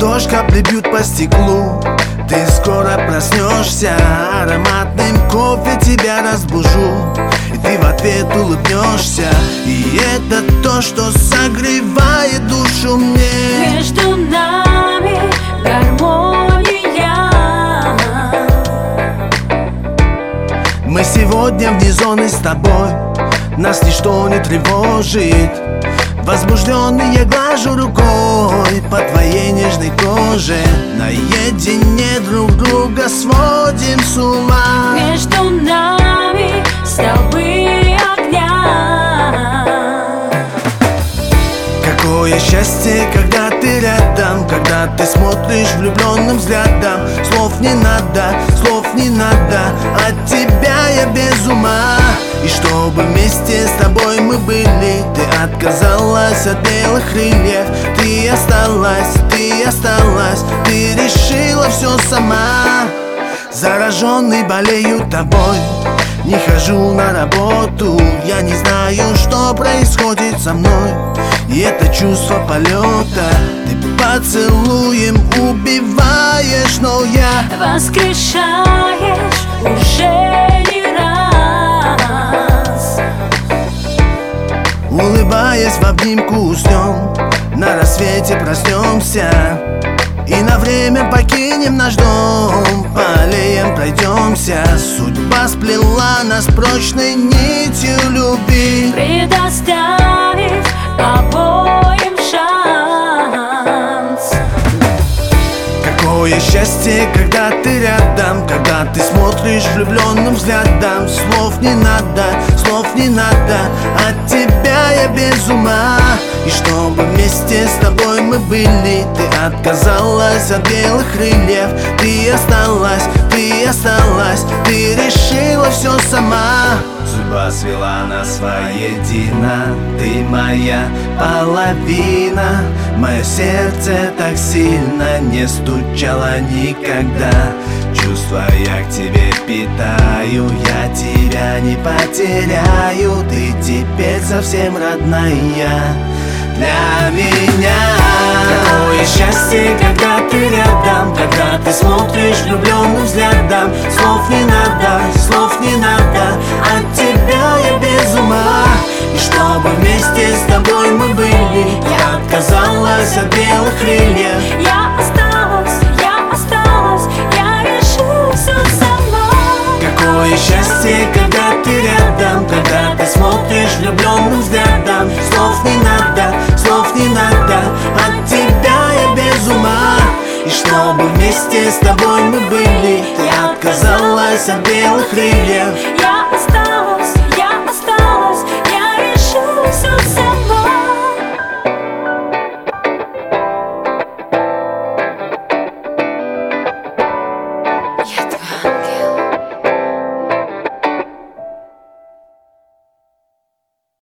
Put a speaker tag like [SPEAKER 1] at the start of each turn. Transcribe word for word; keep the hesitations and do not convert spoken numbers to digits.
[SPEAKER 1] Дождь, капли бьют по стеклу. Ты скоро проснешься, ароматным кофе тебя разбужу. И ты в ответ улыбнешься. И это то, что согревает душу мне.
[SPEAKER 2] Между нами гармония.
[SPEAKER 1] Мы сегодня вне зоны с тобой, нас ничто не тревожит. Возбужденный я глажу рукой по твоей нежной коже. Наедине друг друга сводим с ума.
[SPEAKER 2] Между нами столбы огня.
[SPEAKER 1] Какое счастье, когда ты рядом, когда ты смотришь влюбленным взглядом. Слов не надо, слов не надо, от тебя я без ума. И чтобы вместе с тобой мы были, ты отказалась от белых крыльев. Ты осталась, ты осталась, ты решила все сама. Зараженный болею тобой, не хожу на работу. Я не знаю, что происходит со мной. И это чувство полета ты поцелуем убиваешь, но я
[SPEAKER 2] воскрешаешь уже не раз.
[SPEAKER 1] Улыбаясь в обнимку уснем, на рассвете проснемся. И на время покинем наш дом, по аллеям пройдемся. Судьба сплела нас прочной нитью любви,
[SPEAKER 2] предоставив обоим шанс.
[SPEAKER 1] Какое счастье, когда ты рядом, когда ты смотришь влюбленным взглядом. Слов не надо, слов не надо, от тебя я без ума. И чтобы вместе с тобой мы были, ты отказалась от белых крыльев. Ты осталась, ты осталась, ты решила все сама. Судьба свела нас воедино, ты моя половина. Мое сердце так сильно не стучало никогда. Чувства я к тебе питаю, я тебя не потеряю. Ты теперь совсем родная для меня. Какое счастье, когда ты рядом, когда ты смотришь влюбленным взглядом. Слов не надо, слов не надо, от тебя я без ума. И чтобы вместе с тобой мы были, я отказалась от белых крыльев.
[SPEAKER 2] Я осталась, я осталась, я решила все сама.
[SPEAKER 1] Какое счастье, когда ты рядом, когда ты смотришь влюбленным взглядом. Слов не надо, слов не надо, от тебя я без ума. И чтобы вместе с тобой мы были, ты отказалась от белых крыльев.
[SPEAKER 2] Я